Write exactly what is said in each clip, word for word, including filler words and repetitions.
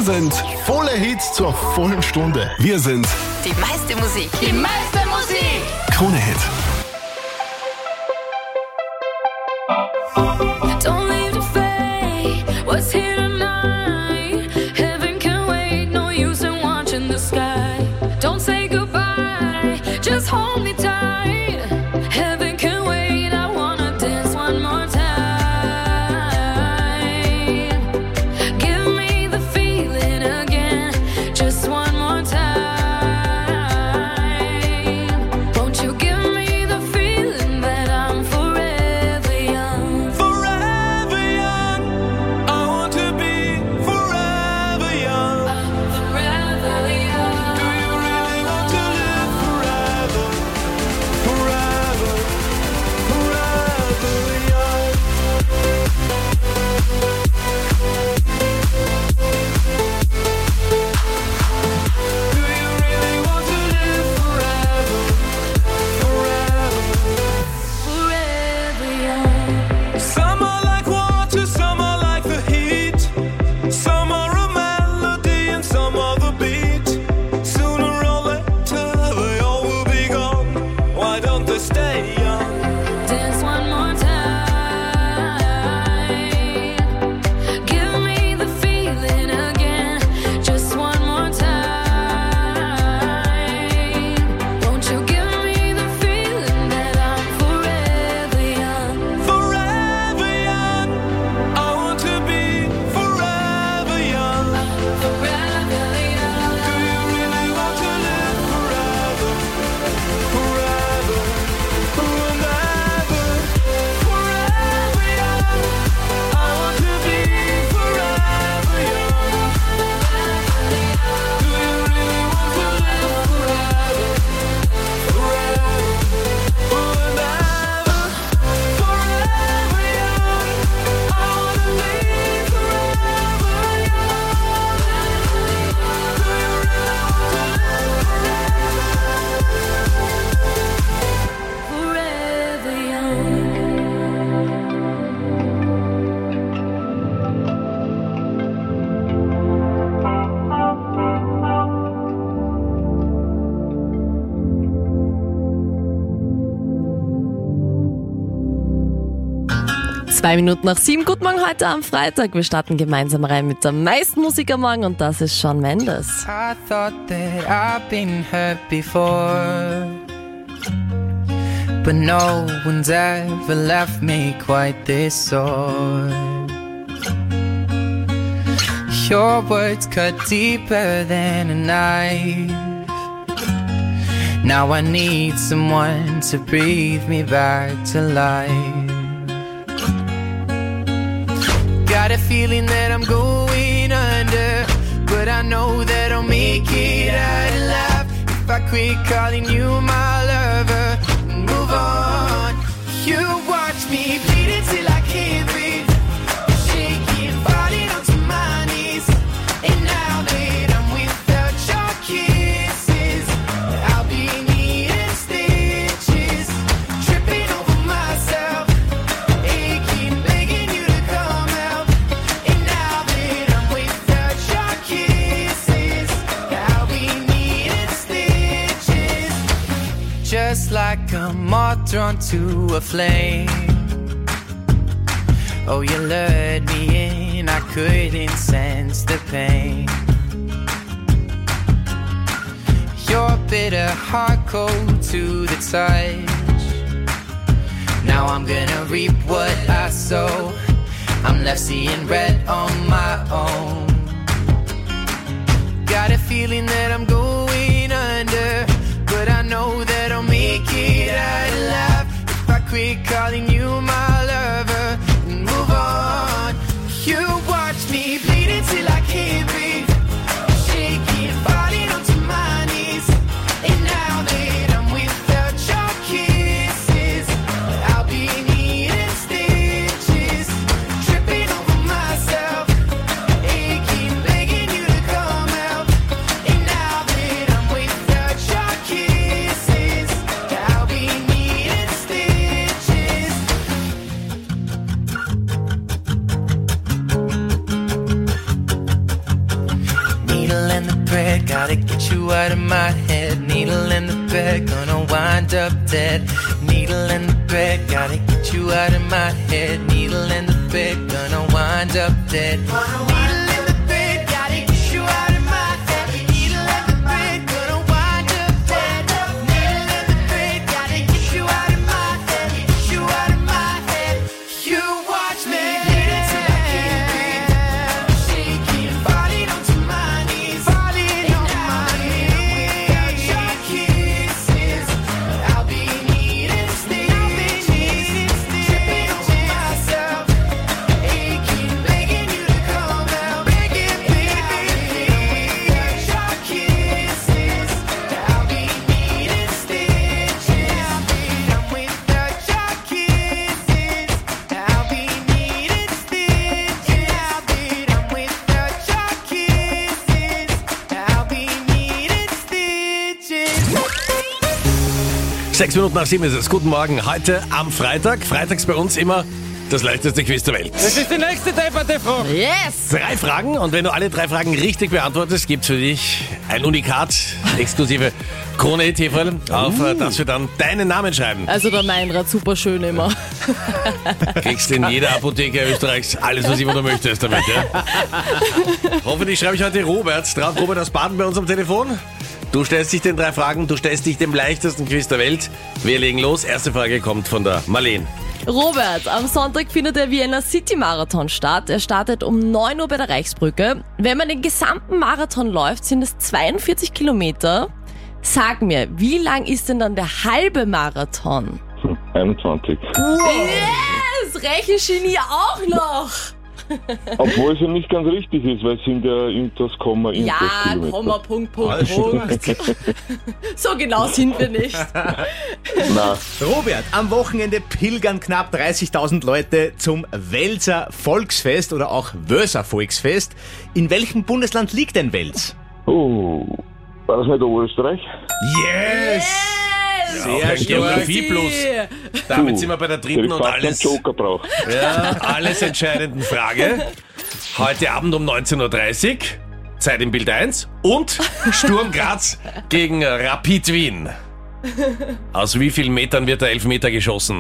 sind volle Hits zur vollen Stunde. Wir sind Die meiste Musik. Die meiste Musik. Krone Hit. Don't leave the fate, what's here tonight? Heaven can wait, no use in watching the sky. Don't say goodbye, just hold me tight. Heaven can wait, I wanna dance one more time. Give me the feeling again, just one more time. Won't you give me the feeling that I'm forever young? Forever young, I want to be forever young. Forever young. Do you really want to live forever? Forever, forever young. Do you really want to live forever? Forever. Forever young. Some are like water, some are like the heat. Some are a melody and some are the beat. Sooner or later they all will be gone. Why don't they stay young? Dance one more time. Give me the feeling again, just one more time. Won't you give me the feeling that I'm forever young? Forever young, I want to be forever young. Forever young. Do you really want to live forever? Forever, forever, forever young. I want to be forever young. Do you really want to live forever? Forever, forever, forever young. I want to be forever young. Do you really want to live Forever young. Zwei Minuten nach sieben. Guten Morgen heute am Freitag. Wir starten gemeinsam rein mit der meisten Musik am Morgen und das ist Shawn Mendes. I thought that I've been hurt before, but no one's ever left me quite this sore. Your words cut deeper than a knife. Now I need someone to breathe me back to life. Got a feeling that I'm going under, but I know that I'll make it out alive if I quit calling you my lover and move on. You watch me bleed until I can't breathe, shaking, falling onto my knees. And now that I'm without your kisses, I'll be needing stitches, tripping over myself, aching, begging you to come out. And now that I'm without your kisses, I'll be needing stitches, just like a moth drawn to a flame. Oh, you lured me in, I couldn't sense the pain. Your bitter heart cold to the touch. Now I'm gonna reap what I sow. I'm left seeing red on my own. Got a feeling that I'm going under, but I know that I'll make it out alive if I quit calling you my lover and move on. You watch me bleed until I can't breathe, shaking, falling onto my knees. And now that I'm without your kisses, I'll be needing stitches, tripping over myself, aching, begging you to come out. And now that I'm without your kisses, I'll be needing stitches. get you out of my head. Needle in the bed, gonna wind up dead. Needle in the bed, gotta get you out of my head. Needle in the bed, gonna wind up dead. Needle in the bed, gotta get you out of my head. Needle in the bed, gonna wind up dead. Needle in the bed, gotta get you out of my head. Get you out of my head. You watch me. Shaking, falling onto my knees, falling on my knees. Without your kisses, I'll be needing stitches, tripping over myself, aching, begging you to come out, begging, baby. Without your kisses, I'll be needing stitches. I'm without your kisses, I'll be needing stitches. I'm without your kisses, I'll be needing stitches. Sechs Minuten nach sieben ist es. Guten Morgen. Heute am Freitag. Freitags bei uns immer das leichteste Quiz der Welt. Das ist die nächste Debatte-Frage. Yes! Drei Fragen und wenn du alle drei Fragen richtig beantwortest, gibt's für dich ein Unikat, exklusive Krone-T-Fall, auf äh, das wir dann deinen Namen schreiben. Also der Meinrad, super schön immer. Kriegst in jeder Apotheke Österreichs alles, was immer du möchtest damit. Ja? Hoffentlich schreibe ich heute Robert drauf. Robert aus Baden bei uns am Telefon. Du stellst dich den drei Fragen, du stellst dich dem leichtesten Quiz der Welt. Wir legen los. Erste Frage kommt von der Marleen. Robert, am Sonntag findet der Vienna City Marathon statt. Er startet um neun Uhr bei der Reichsbrücke. Wenn man den gesamten Marathon läuft, sind es zweiundvierzig Kilometer. Sag mir, wie lang ist denn dann der halbe Marathon? einundzwanzig. Yes! Rechengenie auch noch! Obwohl es ja nicht ganz richtig ist, weil es sind ja irgendwas Komma, irgendwas Ja, Kilometer. Komma, Punkt, Punkt, Punkt. So genau sind wir nicht. Nein, Robert, am Wochenende pilgern knapp dreißigtausend Leute zum Welser Volksfest oder auch Wörser Volksfest. In welchem Bundesland liegt denn Wels? oh, war das nicht Oberösterreich? Yes! Sehr Sehr ein Geografie plus. Damit sind wir bei der Hätte dritten ich und fast alles, einen Joker braucht. ja, alles entscheidenden Frage. Heute Abend um neunzehn Uhr dreißig, Zeit im Bild eins und Sturm Graz gegen Rapid Wien. Aus wie vielen Metern wird der Elfmeter geschossen?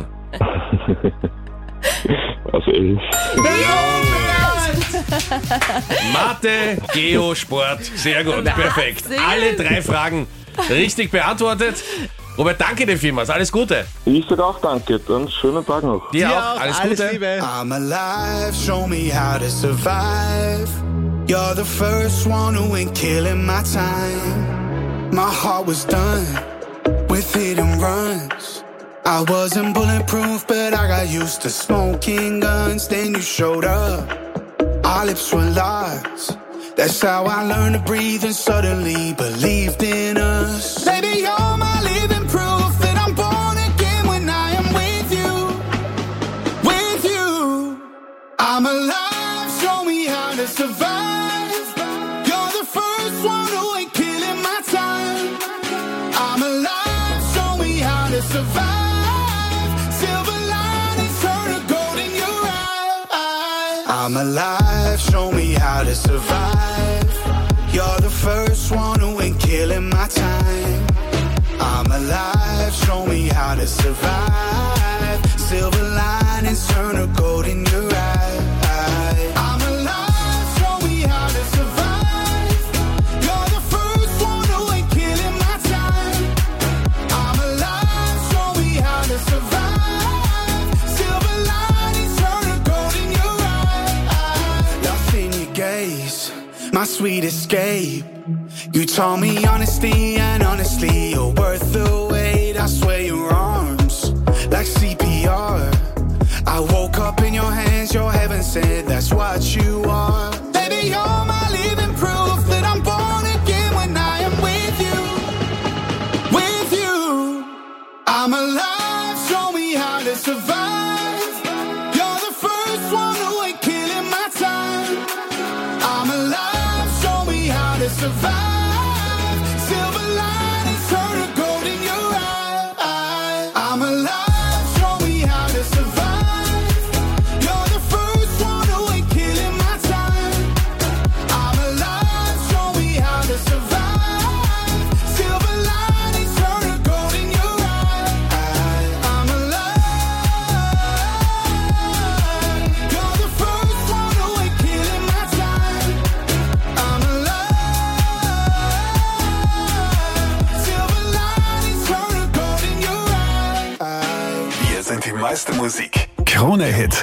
Also elf. Mathe, Geo, Sport, sehr gut, perfekt. Alle drei Fragen richtig beantwortet. Robert, danke dir vielmals, alles Gute. Ich sag auch danke, dann schönen Tag noch. Dir auch, alles Gute. Liebe. I'm alive, show me how to survive. You're the first one who ain't killing my time. My heart was done with hit and runs. I wasn't bulletproof, but I got used to smoking guns. Then you showed up, our lips were locked. That's how I learned to breathe and suddenly believed in us. Baby, you're my living proof that I'm born again when I am with you. With you, I'm alive, show me how to survive. You're the first one who ain't killing my time. I'm alive, show me how to survive. Silver linings turn to gold in your eye. I'm alive, show me how to survive. You're the first one who ain't killing my time. I'm alive, show me how to survive. Silver linings turn to gold in your eye. I'm alive, show me how to survive. You're the first one who ain't killing my time. I'm alive, show me how to survive. Silver linings turn to gold in your eye. Lost in your gaze, my sweet escape. You taught me honesty, and honestly, you're worth the wait. I swear your arms, like C P R. I woke up in your hands, your heaven sent, that's what you are. Baby, you're my living proof that I'm born again when I am with you. With you, I'm alive, show me how to survive. You're the first one who ain't killing my time. I'm alive, show me how to survive. Silver linings turn to gold in your eye. I'm alive, show me how to survive. You're the first one who ain't killing my time. I'm alive, show me how to survive. und die meiste Musik. Krone Hit.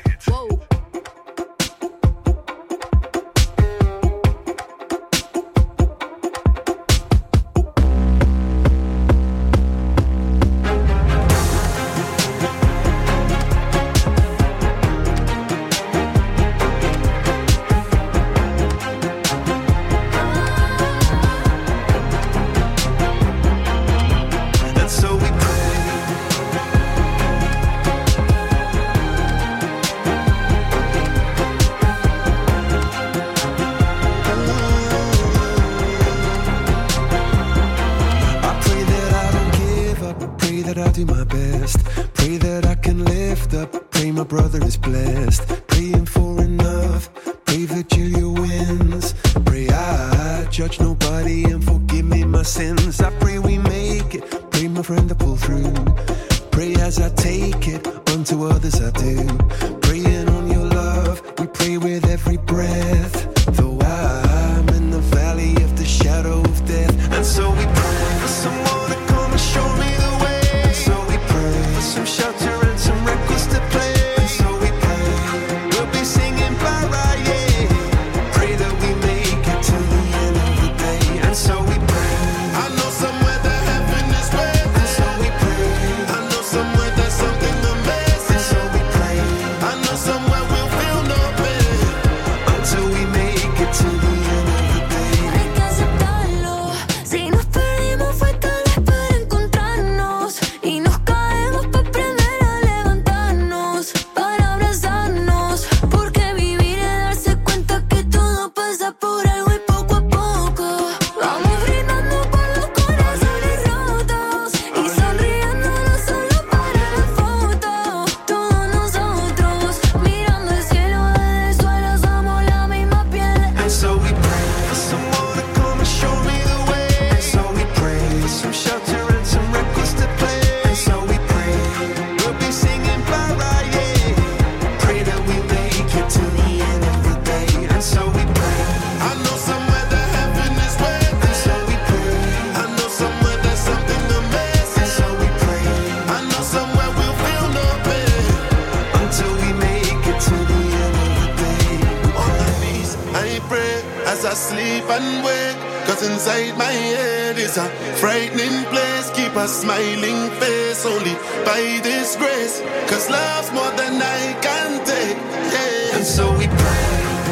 And so we pray. I pray that I don't give up. Pray that I do my best. Pray that I can lift up. Pray my brother is blessed. Praying for enough. Pray that Julia wins. Pray I judge nobody and forgive me my sins. I pray we make it. Pray my friend to pull through. Pray as I take it. Unto others I do. Praying on your love. We pray with every breath. Though I'm in the valley of the shadow of death. And so we pray for someone to come and show me the way. And so we pray for some shelter and some records to play. And so we pray we'll be singing Mariah. Pray that we make it to the end of the day. And so we pray. I know somewhere that heaven is waiting. And so we pray. I know somewhere there's something amazing. And so we pray. I know somewhere we'll feel no pain until we make it to the end of the day. Hay que aceptarlo. Si nos perdimos fue tal vez para encontrarnos. Y nos caemos para aprender a levantarnos. Para abrazarnos. Porque vivir es darse cuenta que todo pasa por algo y poco a poco. Vamos brindando por los corazones rotos. Y sonriendo no solo para la foto. Todos nosotros mirando el cielo desde el suelo somos la misma piel. And so we pray for someone to come and show me the way. And so we pray for some shelter and some records to play. And so we pray we'll be singing Mariah. Pray that we make it to the end of the day. And so we pray. I know somewhere that heaven is waiting. And so we pray. I know somewhere there's something amazing. And so we pray. I know somewhere we'll feel no pain until we make it to the end of the day. On my knees, I pray as I sleep and wake. Cause inside my head is a frightening place. Keep a smiling face only by this grace. Cause love's more than I can take. Yeah. And so we pray.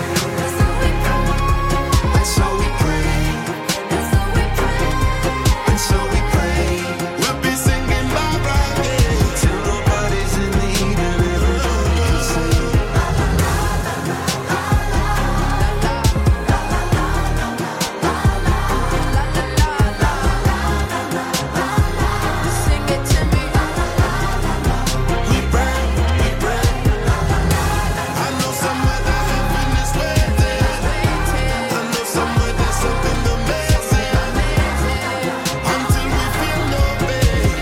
And so we pray. And so we pray. We'll be singing Mariah till nobody's in need and everybody can sing. Sing it to me. We pray, we pray. I know somewhere that heaven is waiting. I know somewhere there's something amazing. Until we feel no pain.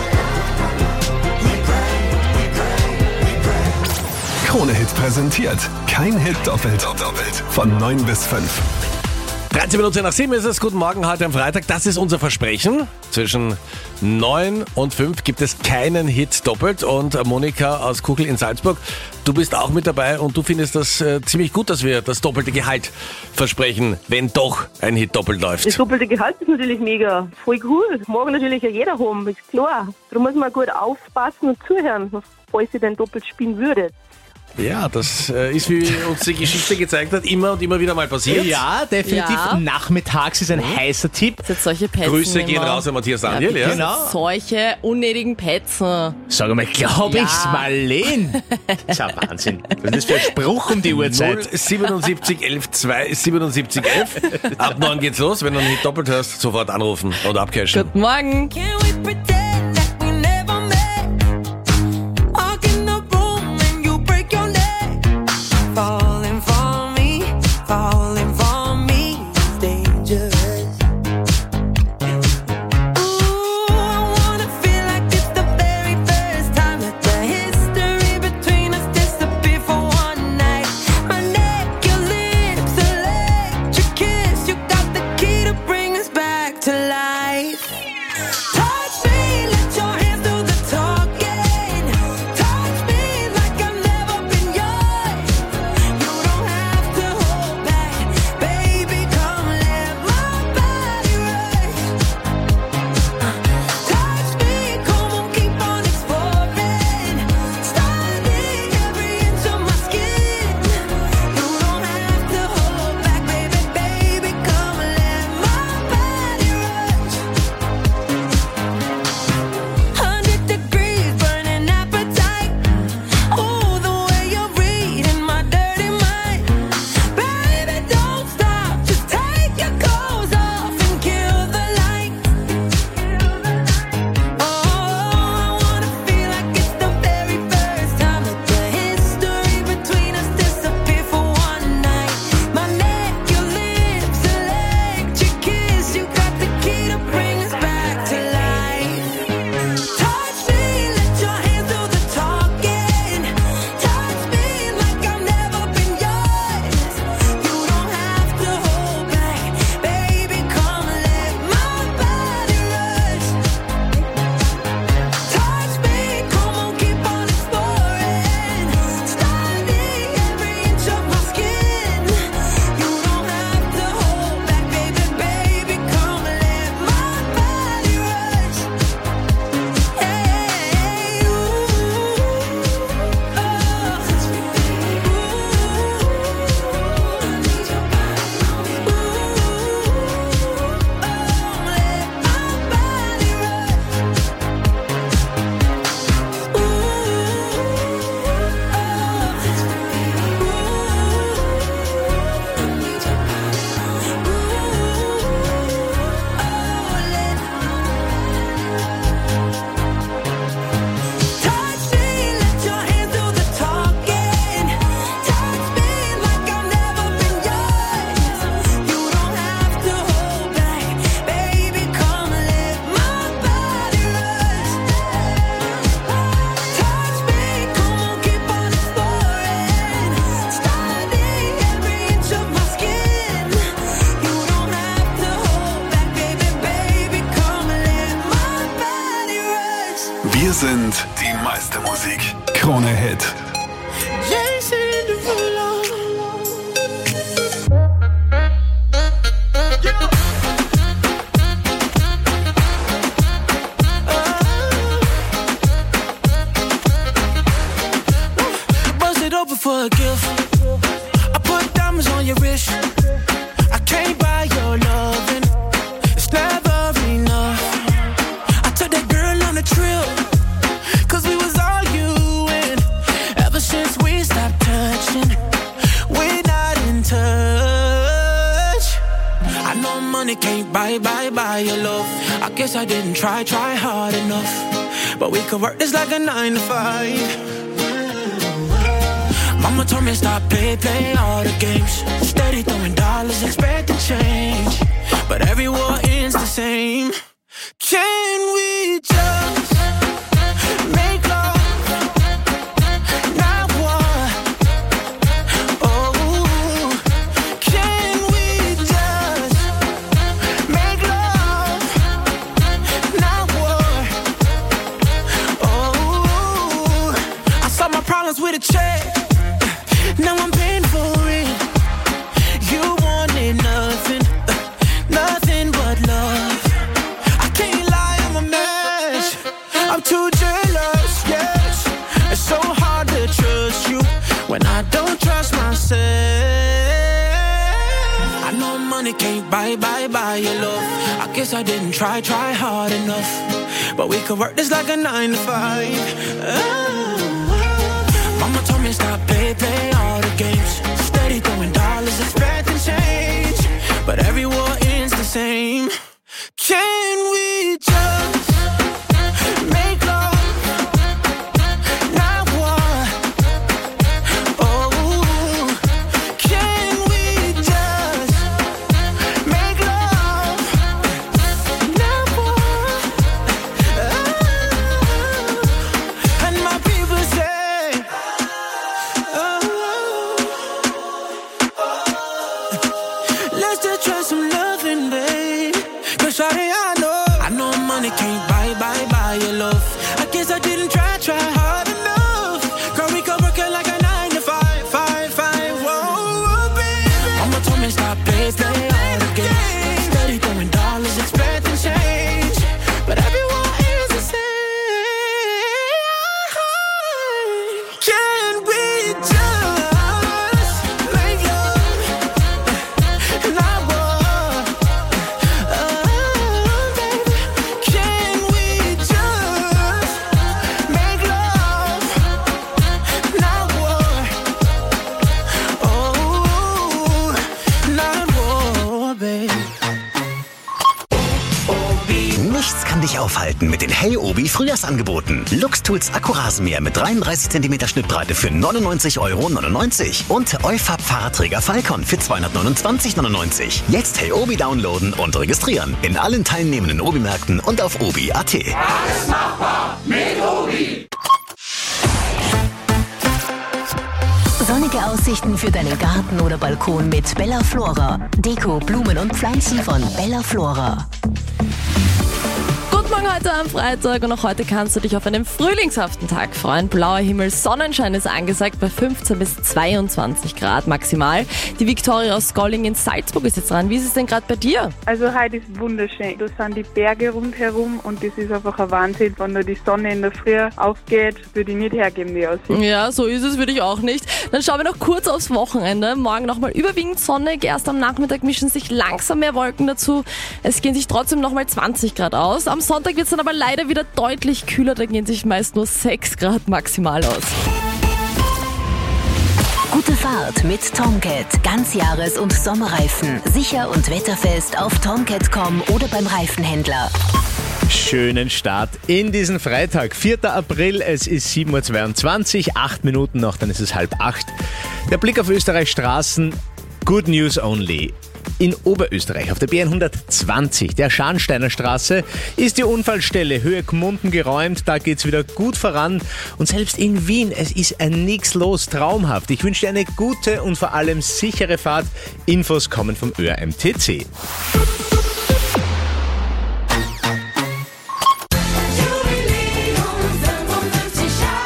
We pray, we pray, we pray. Krone Hit präsentiert. Kein Hit doppelt. Doppelt. Von neun bis fünf. dreizehn Minuten nach sieben ist es. Guten Morgen, heute am Freitag. Das ist unser Versprechen. Zwischen neun und fünf gibt es keinen Hit doppelt. Und Monika aus Kuchel in Salzburg, du bist auch mit dabei und du findest das äh, ziemlich gut, dass wir das doppelte Gehalt versprechen, wenn doch ein Hit doppelt läuft. Das doppelte Gehalt ist natürlich mega, voll cool. Das mag natürlich ja jeder haben, ist klar. Darum muss man gut aufpassen und zuhören, falls ihr denn doppelt spielen würdet. Ja, das äh, ist, wie uns die Geschichte gezeigt hat, immer und immer wieder mal passiert. Ja, definitiv. Ja. Nachmittags ist ein heißer Tipp. Das sind solche Petzen Grüße gehen immer. raus an Matthias Daniel, ja. Genau. Solche unnötigen Petzen. Sag mal, glaub Ja. ich's, Marleen? Das ist ja Wahnsinn. Was ist das für ein Spruch um die Uhrzeit? null siebenundsiebzig elf zwei siebenundsiebzig elf. Ab neun geht's los. Wenn du einen Hit doppelt hast, sofort anrufen oder abcashen. Guten Morgen. Can we pretend that we never met? Walk in the room and you break your neck. Falling for me, falling for me is dangerous. Ooh, I wanna feel like it's the very first time that the history between us disappeared for one night. My neck, your lips, electric kiss. You got the key to bring us back to life. Touch me beste Musik. Krone Hit. Jason Derulo. Bust it open for a gift. I put diamonds on your wrist. I can't buy your loving. It's never enough. I took that girl on a trip. Cause we was arguing. Ever since we stopped touching, we're not in touch. I know money can't buy, buy, buy your love. I guess I didn't try, try hard enough. But we could work this like a nine to five. Mama told me stop, play, play all the games. Steady throwing dollars, expecting change. But every war ends the same. Can we just make love? Not war. Oh, can we just make love? Not war. Oh, I saw my problems with a check. Now I'm paying for it. You wanted nothing, uh, nothing but love. I can't lie, I'm a mess. I'm too jealous, yes. It's so hard to trust you when I don't trust myself. I know money can't buy, buy, buy your love. I guess I didn't try, try hard enough. But we could work this like a nine to five. Oh. Mama told me stop, play, play all the games. Steady throwing dollars, expecting change. But every war ends the same. Can we just make love? Not war. Oh, can we just make love? Not war. Oh, and my people say, let's just try some loving, babe. Cause shawty, I know, I know money can't buy, buy, buy your love. I guess I didn't try, try hard enough. Girl, we could work it like a nine to five, five, five, whoa, baby. Mama told me stop, play, play all the games. Steady throwing dollars, expecting change. But everyone is the same. Can we just make love? Not war. Oh, baby. Can we just make love? Not war. Oh, not war, baby. Nichts kann dich aufhalten mit den Hey Obi Frühjahrsangeboten. Luxtools Akkurasenmäher mit dreiunddreißig Zentimeter Schnittbreite für neunundneunzig Euro neunundneunzig und Eufab Fahrradträger Falcon für zweihundertneunundzwanzig neunundneunzig. Jetzt Hey Obi downloaden und registrieren. In allen teilnehmenden Obi-Märkten und auf obi punkt at. Alles machbar mit Obi. Sonnige Aussichten für deinen Garten oder Balkon mit Bella Flora. Deko, Blumen und Pflanzen von Bella Flora. Guten Morgen heute am Freitag und auch heute kannst du dich auf einen frühlingshaften Tag freuen. Blauer Himmel, Sonnenschein ist angesagt bei fünfzehn bis zweiundzwanzig Grad maximal. Die Viktoria aus Golling in Salzburg ist jetzt dran. Wie ist es denn gerade bei dir? Also heute ist wunderschön. Da sind die Berge rundherum und das ist einfach ein Wahnsinn. Wenn da die Sonne in der Früh aufgeht, würde ich nicht hergeben, die Aussicht. Ja, so ist es, würde ich auch nicht. Dann schauen wir noch kurz aufs Wochenende. Morgen nochmal überwiegend sonnig. Erst am Nachmittag mischen sich langsam mehr Wolken dazu. Es gehen sich trotzdem nochmal zwanzig Grad aus. Am Sonntag wird es dann aber leider wieder deutlich kühler. Da gehen sich meist nur sechs Grad maximal aus. Gute Fahrt mit Tomcat. Ganzjahres- und Sommerreifen. Sicher und wetterfest auf tomcat punkt com oder beim Reifenhändler. Schönen Start in diesen Freitag, vierter April, es ist sieben Uhr zweiundzwanzig, acht Minuten noch, dann ist es halb acht. Der Blick auf Österreichs Straßen, good news only. In Oberösterreich auf der B hundertzwanzig, der Scharnsteiner Straße, ist die Unfallstelle Höhe Gmunden geräumt. Da geht's wieder gut voran. Und selbst in Wien, es ist ein nix los, traumhaft. Ich wünsche dir eine gute und vor allem sichere Fahrt. Infos kommen vom Ö R M T C.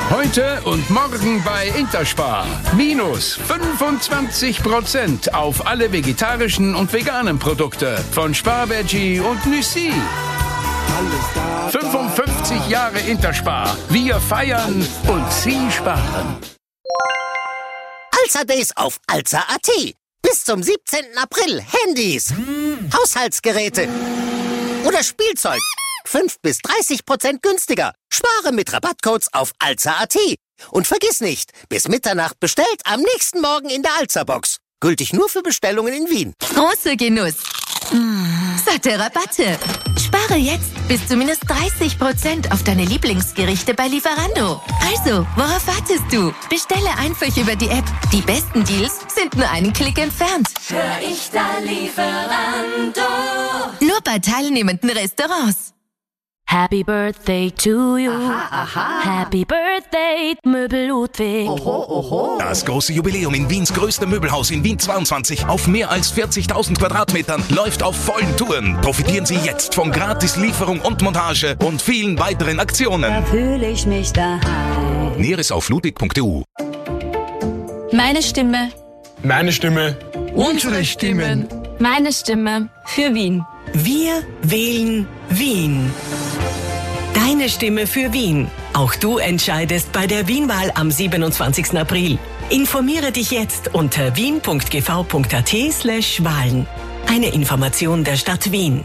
Heute und morgen bei Interspar. Minus fünfundzwanzig Prozent auf alle vegetarischen und veganen Produkte von Spar Veggie und Nüssi. fünfundfünfzig Jahre Interspar. Wir feiern und Sie sparen. Alza Days auf alza punkt at. Bis zum siebzehnten April Handys, Haushaltsgeräte oder Spielzeug fünf bis dreißig Prozent günstiger. Spare mit Rabattcodes auf alza punkt at. Und vergiss nicht, bis Mitternacht bestellt, am nächsten Morgen in der Alza-Box. Gültig nur für Bestellungen in Wien. Großer Genuss. Mmh, satte Rabatte. Spare jetzt bis zu minus dreißig Prozent auf deine Lieblingsgerichte bei Lieferando. Also, worauf wartest du? Bestelle einfach über die App. Die besten Deals sind nur einen Klick entfernt. Hör ich da Lieferando. Nur bei teilnehmenden Restaurants. Happy Birthday to you. Aha, aha. Happy Birthday, Möbel Ludwig. Oho, oho. Das große Jubiläum in Wiens größtem Möbelhaus in Wien zweiundzwanzig auf mehr als vierzigtausend Quadratmetern läuft auf vollen Touren. Profitieren Sie jetzt von Gratis-Lieferung und Montage und vielen weiteren Aktionen. Da fühle ich mich daheim. Näheres auf ludwig punkt e u. Meine Stimme. Meine Stimme. Unsere Stimmen. Meine Stimme für Wien. Wir wählen Wien. Deine Stimme für Wien. Auch du entscheidest bei der Wienwahl am siebenundzwanzigsten April. Informiere dich jetzt unter wien punkt g v punkt a t slash Wahlen. Eine Information der Stadt Wien.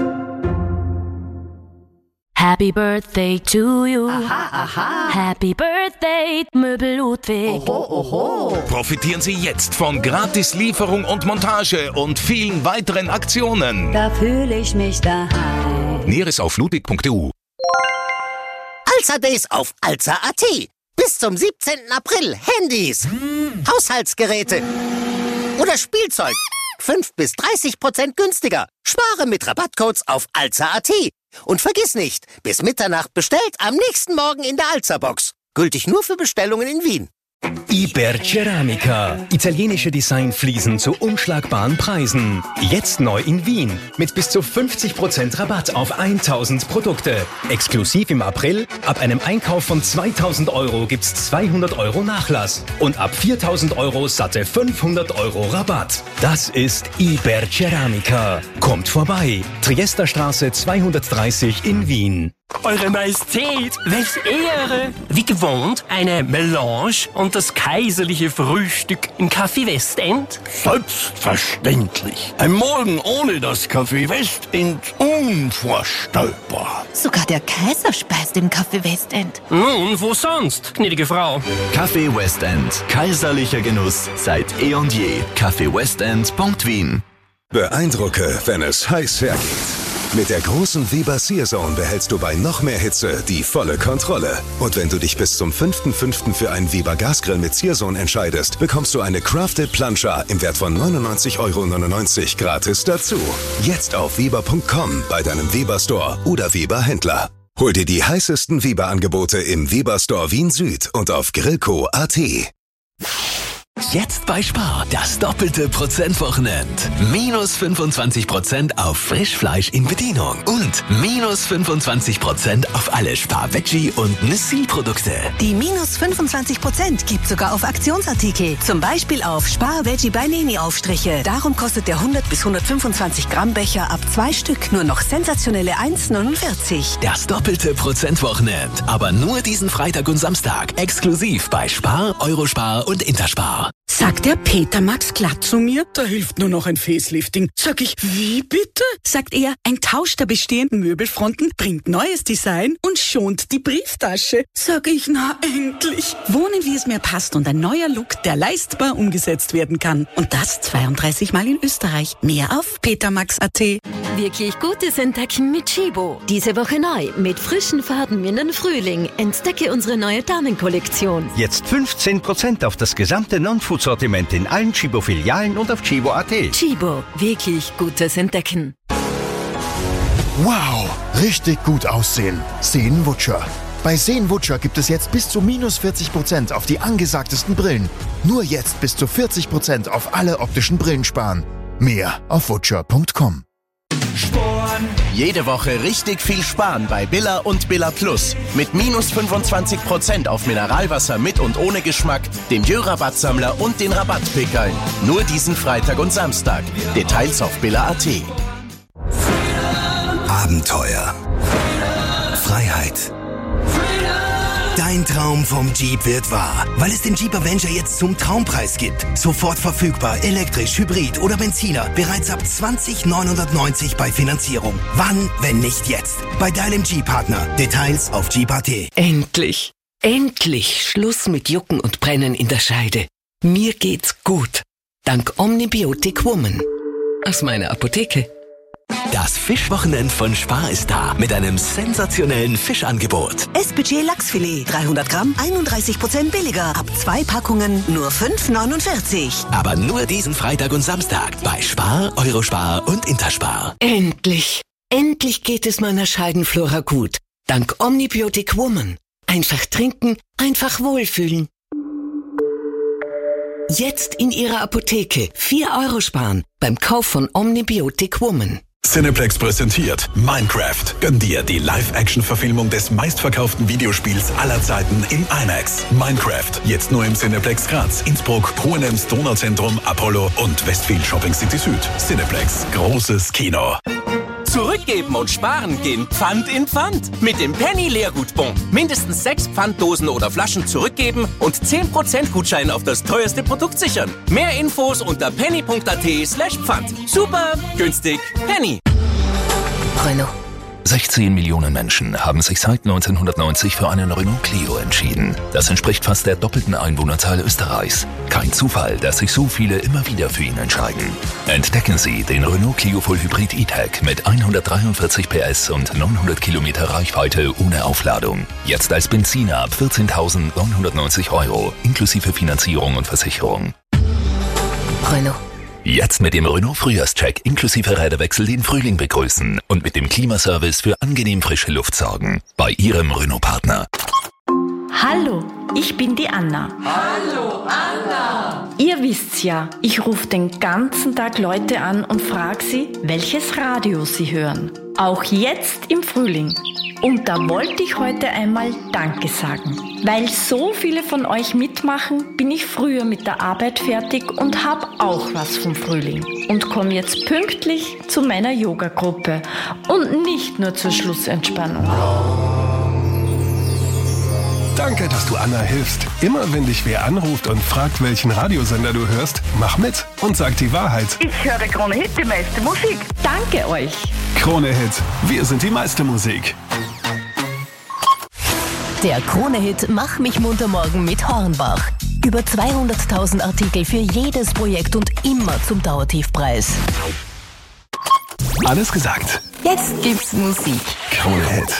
Happy Birthday to you. Aha, aha. Happy Birthday, Möbel Ludwig. Oho, oho. Profitieren Sie jetzt von Gratis-Lieferung und Montage und vielen weiteren Aktionen. Da fühle ich mich daheim. Näheres auf ludwig punkt e u. Alza Days auf alza punkt at. Bis zum siebzehnten April Handys, Haushaltsgeräte oder Spielzeug fünf bis dreißig Prozent günstiger. Spare mit Rabattcodes auf alza punkt at. Und vergiss nicht, bis Mitternacht bestellt, am nächsten Morgen in der Alza-Box. Gültig nur für Bestellungen in Wien. Iberceramica. Italienische Designfliesen zu unschlagbaren Preisen. Jetzt neu in Wien. Mit bis zu fünfzig Prozent Rabatt auf tausend Produkte. Exklusiv im April. Ab einem Einkauf von zweitausend Euro gibt's zweihundert Euro Nachlass. Und ab viertausend Euro satte fünfhundert Euro Rabatt. Das ist Iberceramica. Kommt vorbei. Triesterstraße zweihundertdreißig in Wien. Eure Majestät, welch Ehre! Wie gewohnt, eine Melange und das kaiserliche Frühstück im Café Westend? Selbstverständlich. Ein Morgen ohne das Café Westend unvorstellbar. Sogar der Kaiser speist im Café Westend. Nun, wo sonst, gnädige Frau? Café Westend. Kaiserlicher Genuss seit eh und je. Café Westend Punkt Wien. Beeindrucke, wenn es heiß hergeht. Mit der großen Weber Searzone behältst du bei noch mehr Hitze die volle Kontrolle. Und wenn du dich bis zum fünften fünften für einen Weber Gasgrill mit Searzone entscheidest, bekommst du eine Crafted Plancha im Wert von neunundneunzig Euro neunundneunzig gratis dazu. Jetzt auf weber punkt com bei deinem Weber Store oder Weber Händler. Hol dir die heißesten Weber-Angebote im Weber Store Wien Süd und auf grillco punkt at. Jetzt bei Spar, das doppelte Prozentwochenend. Minus fünfundzwanzig Prozent auf Frischfleisch in Bedienung und minus fünfundzwanzig Prozent auf alle Spar Veggie und Nüssi-Produkte. Die minus fünfundzwanzig Prozent gibt sogar auf Aktionsartikel. Zum Beispiel auf Spar Veggie bei Neni-Aufstriche. Darum kostet der hundert bis hundertfünfundzwanzig Gramm Becher ab zwei Stück nur noch sensationelle eins neunundvierzig. Das doppelte Prozentwochenend. Aber nur diesen Freitag und Samstag. Exklusiv bei Spar, Eurospar und Interspar. Sagt der Peter Max glatt zu mir, da hilft nur noch ein Facelifting. Sag ich, wie bitte? Sagt er, ein Tausch der bestehenden Möbelfronten bringt neues Design und schont die Brieftasche. Sag ich, na endlich. Wohnen, wie es mir passt und ein neuer Look, der leistbar umgesetzt werden kann. Und das zweiunddreißig Mal in Österreich. Mehr auf petermax punkt at. Wirklich Gutes entdecken mit Chibo. Diese Woche neu mit frischen Farben in den Frühling. Entdecke unsere neue Damenkollektion. Jetzt fünfzehn Prozent auf das gesamte Non-Food-Sortiment in allen Chibo-Filialen und auf chibo punkt at. Chibo, wirklich Gutes entdecken. Wow, richtig gut aussehen. Seenwutscher. Bei Seenwutscher gibt es jetzt bis zu minus vierzig Prozent auf die angesagtesten Brillen. Nur jetzt bis zu vierzig Prozent auf alle optischen Brillen sparen. Mehr auf wutscher punkt com. Sporn, Jede Woche richtig viel sparen bei Billa und Billa Plus. Mit minus fünfundzwanzig Prozent auf Mineralwasser mit und ohne Geschmack, dem Jö-Rabattsammler und den Rabattpickeln. Nur diesen Freitag und Samstag. Details auf billa punkt at. Abenteuer. Freiheit. Dein Traum vom Jeep wird wahr, weil es den Jeep Avenger jetzt zum Traumpreis gibt. Sofort verfügbar, elektrisch, Hybrid oder Benziner. Bereits ab zwanzigneunhundertneunzig bei Finanzierung. Wann, wenn nicht jetzt? Bei deinem Jeep-Partner. Details auf jeep punkt at. Endlich, endlich Schluss mit Jucken und Brennen in der Scheide. Mir geht's gut. Dank Omnibiotic Woman. Aus meiner Apotheke. Das Fischwochenend von Spar ist da mit einem sensationellen Fischangebot. S-Budget Lachsfilet, dreihundert Gramm, einunddreißig Prozent billiger. Ab zwei Packungen nur fünf neunundvierzig. Aber nur diesen Freitag und Samstag bei Spar, Eurospar und Interspar. Endlich, endlich geht es meiner Scheidenflora gut. Dank Omnibiotic Woman. Einfach trinken, einfach wohlfühlen. Jetzt in Ihrer Apotheke vier Euro sparen beim Kauf von Omnibiotic Woman. Cineplex präsentiert Minecraft. Gönn dir die Live-Action-Verfilmung des meistverkauften Videospiels aller Zeiten im IMAX. Minecraft, jetzt nur im Cineplex Graz, Innsbruck, Hohenems Donauzentrum, Apollo und Westfield Shopping City Süd. Cineplex, großes Kino. Zurückgeben und sparen gehen Pfand in Pfand. Mit dem Penny Leergutbon. Mindestens sechs Pfanddosen oder Flaschen zurückgeben und zehn Prozent Gutschein auf das teuerste Produkt sichern. Mehr Infos unter penny punkt at slash Pfand. Super, günstig, Penny. Renault. sechzehn Millionen Menschen haben sich seit neunzehnhundertneunzig für einen Renault Clio entschieden. Das entspricht fast der doppelten Einwohnerzahl Österreichs. Kein Zufall, dass sich so viele immer wieder für ihn entscheiden. Entdecken Sie den Renault Clio Full Hybrid E-Tech mit hundertdreiundvierzig P S und neunhundert Kilometer Reichweite ohne Aufladung. Jetzt als Benziner ab vierzehntausendneunhundertneunzig Euro, inklusive Finanzierung und Versicherung. Renault. Jetzt mit dem Renault Frühjahrscheck inklusive Räderwechsel den Frühling begrüßen und mit dem Klimaservice für angenehm frische Luft sorgen. Bei Ihrem Renault-Partner. Hallo, ich bin die Anna. Hallo, Anna! Ihr wisst's ja, ich rufe den ganzen Tag Leute an und frage sie, welches Radio sie hören. Auch jetzt im Frühling. Und da wollte ich heute einmal Danke sagen. Weil so viele von euch mitmachen, bin ich früher mit der Arbeit fertig und habe auch was vom Frühling. Und komme jetzt pünktlich zu meiner Yoga-Gruppe. Und nicht nur zur Schlussentspannung. Danke, dass du Anna hilfst. Immer wenn dich wer anruft und fragt, welchen Radiosender du hörst, mach mit und sag die Wahrheit. Ich höre Krone Hit, die meiste Musik. Danke euch. Krone Hit, wir sind die meiste Musik. Der Krone-Hit Mach mich munter morgen mit Hornbach. Über zweihunderttausend Artikel für jedes Projekt und immer zum Dauertiefpreis. Alles gesagt. Jetzt gibt's Musik. Krone Hit.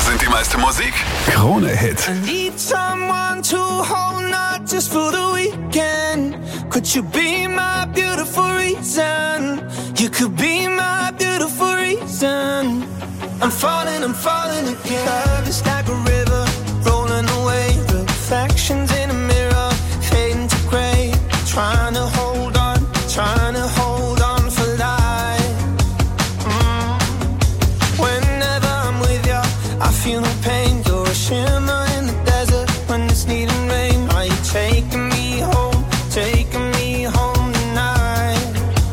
sind die meiste Musik? Krone-Hit. I need someone to hold, not just for the weekend. Could you be my beautiful reason? You could be my beautiful reason. I'm falling, I'm falling again. Love is like a river, rolling away. Reflections in a mirror, fading to grey. Trying to hold on, trying to hold on for life. Mm. Whenever I'm with you, I feel no pain. You're a shimmer in the desert when it's needing rain. Are you taking me home, taking me home tonight?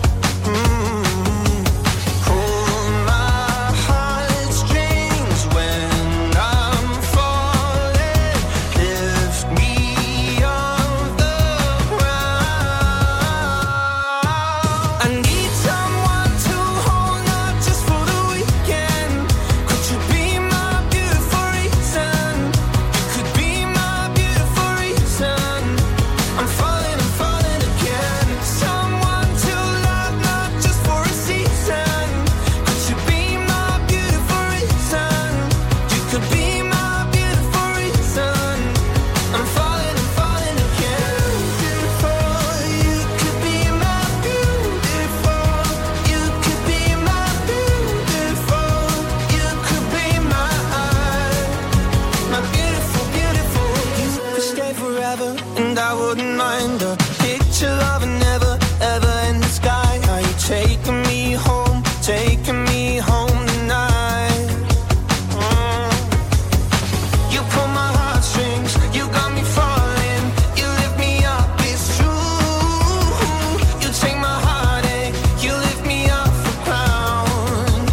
Mm. Pull my heartstrings when I'm falling. Lift me off the ground. I need someone to hold, not just for the weekend. Could you be my beautiful reason? You could be my beautiful reason. I'm falling, I'm falling again. Someone to love, not just for a season. Could you be my beautiful reason? You could be my beautiful reason. I'm falling, I'm falling again. Beautiful, you could be my beautiful. You could be my beautiful. You could be my, my beautiful, beautiful. You could stay forever, and I wouldn't mind a picture of a never, ever in the sky. Are you taking me home, taking me home tonight? Mm. You pull my heartstrings, you got me falling. You lift me up, it's true. You take my heartache, you lift me off the ground.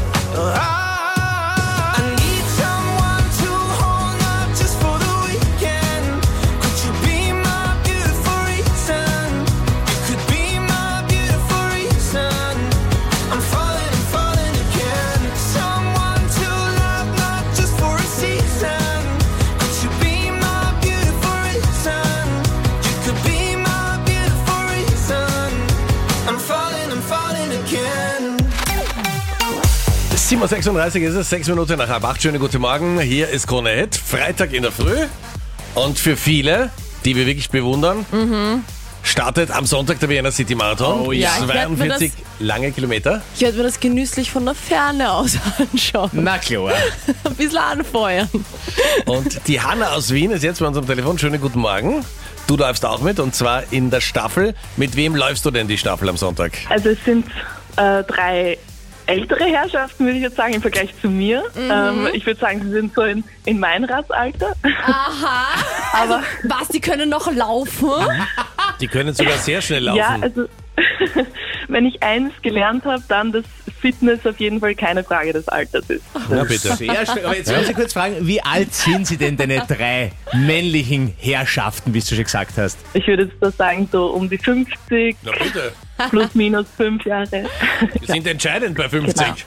I need someone to hold, not just for the weekend. Could you be my beautiful reason? You could be my beautiful reason. I'm falling, I'm falling again. Someone to love, not just for a season. Could you be my beautiful reason? You could be my beautiful reason. I'm falling, I'm falling again. sieben Uhr sechsunddreißig ist es, sechs Minuten nach halb acht. Schönen guten Morgen, hier ist Krone Hit, Freitag in der Früh. Und für viele, die wir wirklich bewundern, Mhm. startet am Sonntag der Vienna City Marathon. Oh ja. Ja, ich werd mir zweiundvierzig lange Kilometer. Ich werde mir das genüsslich von der Ferne aus anschauen. Na klar. Ein bisschen anfeuern. Und die Hanna aus Wien ist jetzt bei uns am Telefon. Schönen guten Morgen. Du läufst auch mit, und zwar in der Staffel. Mit wem läufst du denn die Staffel am Sonntag? Also es sind äh, drei ältere Herrschaften, würde ich jetzt sagen, im Vergleich zu mir. Mhm. Ähm, ich würde sagen, sie sind so in, in mein Ratsalter. Aha. Aber was, die können noch laufen? Die können sogar sehr schnell laufen. Ja, also wenn ich eins gelernt habe, dann, dass Fitness auf jeden Fall keine Frage des Alters ist. Na bitte. Sehr schön. Aber jetzt muss ich kurz fragen, wie alt sind sie denn, deine drei männlichen Herrschaften, wie du schon gesagt hast? Ich würde jetzt da sagen, so um die fünfzig. Na bitte. Plus, minus fünf Jahre. Wir sind entscheidend bei fünfzig.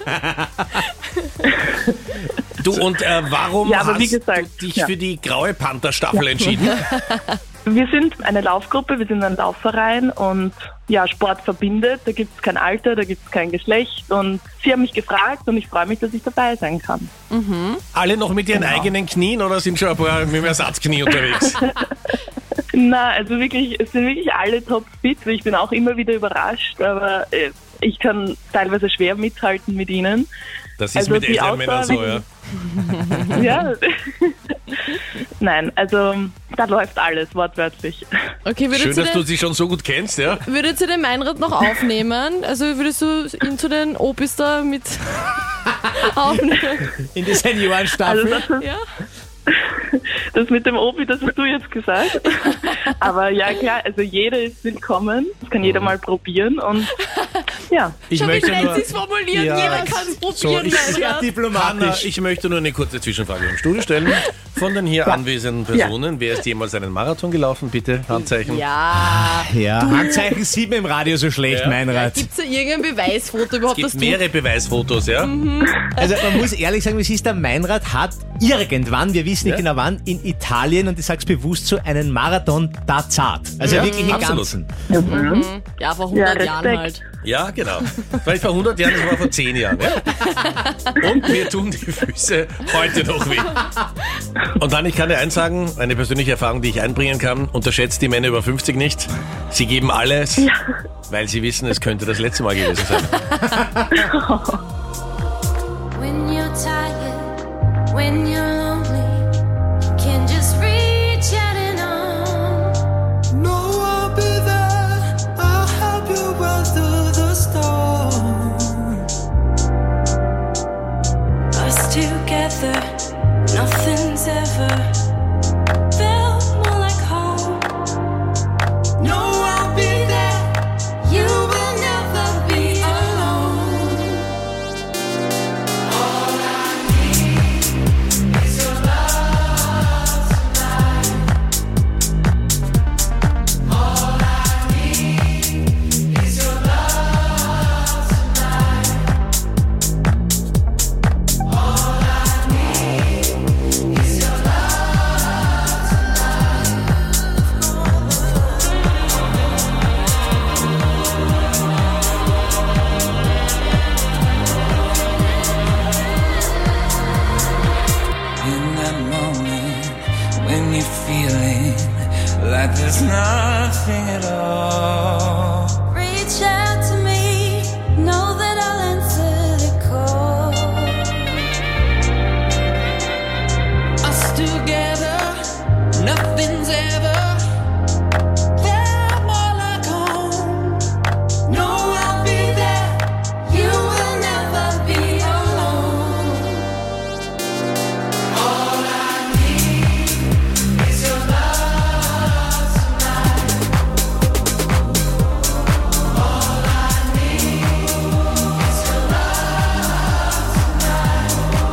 Du, und äh, warum Ja, aber hast wie gesagt, du dich ja. für die Graue Panther-Staffel Ja. entschieden? Wir sind eine Laufgruppe, wir sind ein Laufverein und ja, Sport verbindet, da gibt es kein Alter, da gibt es kein Geschlecht und sie haben mich gefragt und ich freue mich, dass ich dabei sein kann. Mhm. Alle noch mit ihren Genau. eigenen Knien oder sind schon ein paar mit dem Ersatzknie unterwegs? Na, also wirklich, es sind wirklich alle topfit. Ich bin auch immer wieder überrascht, aber äh, ich kann teilweise schwer mithalten mit ihnen. Das ist Also mit die älteren Männern so, Ausdauer, ja. Ja. Nein, also da läuft alles, wortwörtlich. Okay, würdest Schön, du dass den, du sie schon so gut kennst, ja? würdest du den Meinrad noch aufnehmen? Also würdest du ihn zu den Opis da mit aufnehmen? In die Seniorenstaffel? Also das, Ja. das mit dem Opi, das hast du jetzt gesagt. Aber ja, klar, also jeder ist willkommen. Das kann jeder mal probieren und ja. Ich Schau, wie möchte nett nur- sie es formulieren. Ja. Jeder kann es So, probieren. ich, Meinrad. Hanna, ich möchte nur eine kurze Zwischenfrage im Studio stellen. Von den hier Ja. anwesenden Personen, wer ist jemals einen Marathon gelaufen? Bitte, Handzeichen. Ja. Ja, Handzeichen sieht man im Radio so schlecht, Ja. Meinrad. Gibt es da irgendein Beweisfoto Es überhaupt, gibt dass du... mehrere Beweisfotos, ja? Also man muss ehrlich sagen, wie es ist, der Meinrad hat irgendwann, wir wissen nicht Ja. genau wann, irgendwann in Italien, und ich sag's bewusst so, einen Marathon da zart. Also Ja, wirklich im absolut. Ganzen. Mhm. Ja, vor hundert Ja, Jahren Respekt. halt. Ja, genau. Vielleicht vor hundert Jahren, das war vor zehn Jahren. Ja? Und mir tun die Füße heute noch weh. Und dann, ich kann dir eins sagen, eine persönliche Erfahrung, die ich einbringen kann, unterschätzt die Männer über fünfzig nicht. Sie geben alles, weil sie wissen, es könnte das letzte Mal gewesen sein. When you're tired, when you're lonely, you can just reach out and on. No, I'll be there. I'll help you weather the storm. Us together, nothing's ever felt more like home. No, I'll be there. You will never be alone. All I need is your love tonight. All I need is your love tonight. All I need is your love tonight. In that moment when you're feeling like there's nothing at all. Reach out to me, know that I'll answer the call. Us together, nothing's ever felt more like home. No, I'll be there. You will never be alone. All I need is your love tonight. All I need is your love tonight.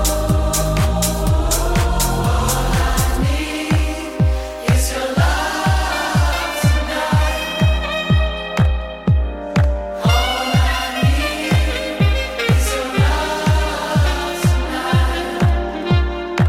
All I need is your love tonight. All I need is your love tonight.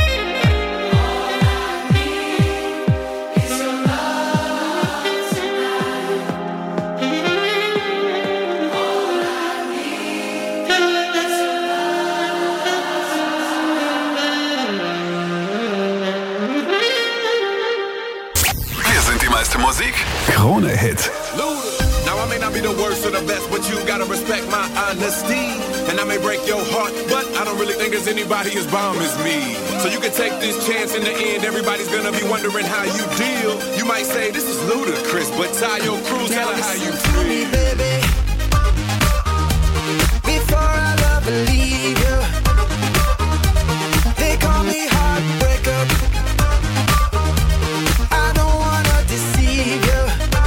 Wir sind die meiste Musik. Krone Hit. Now I may not be the worst or the best, but you gotta respect my honesty. And I may break your heart, but I don't really think there's anybody as bomb as me. So you can take this chance. In the end, everybody's gonna be wondering how you deal. You might say this is ludicrous, but tie your crew, tell her how you feel. baby. Before I love and leave you, they call me heartbreaker. I don't wanna deceive you.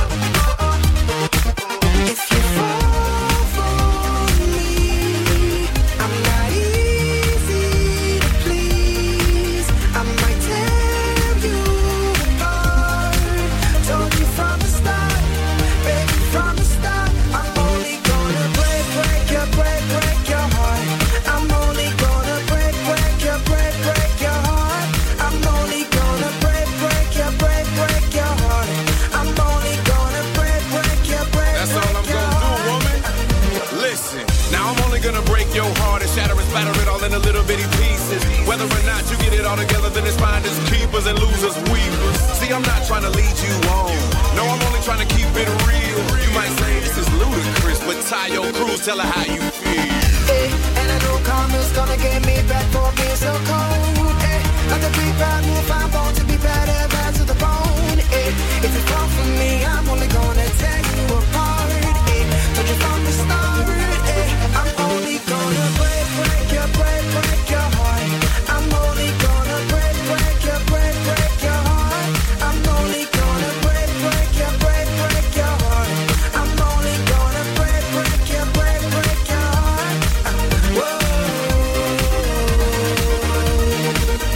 If you fall for me, I'm not easy to please. I might tear you apart. Told you from the start, baby, from the start. I'm only gonna break, break your, break, break your heart. I'm only gonna break, break your, break, break your heart. I'm only gonna break, break your, break, break your heart. I'm only gonna break, break your, break, That's all I'm gonna do, woman. Listen, now I'm only gonna break your heart and shatter and splatter it all into little bitty pieces. Whether or not you get it all together, then it's finders, keepers, and losers, weavers. See, I'm not trying to lead you on. No, I'm only trying to keep it real. You might say this is ludicrous, but tie your crews, tell her how you feel. Eh, and I know karma's gonna get me back for being so cold. Eh, like a big bad move, I'm born to be better, bad to the bone. Eh, if you fall for me, I'm only gonna tear you apart. Eh, told you from the start. Eh, I'm only gonna break, break your, break, break your heart. I'm only gonna break, break your, break, break your heart. I'm only gonna break, break your, break, break your heart. I'm only gonna break, break your, break, break your heart. Whoa.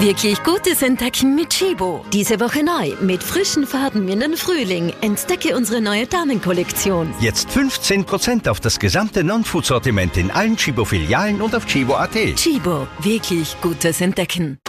Wirklich gutes Entdecken mit Chibo. Diese Woche neu mit frischen Farben in den Frühling. Entdecke unsere neue Damenkollektion. Jetzt fünfzehn Prozent auf das gesamte Non-Food-Sortiment in allen Chibo-Filialen und auf chibo punkt at. Chibo, wirklich gutes Entdecken.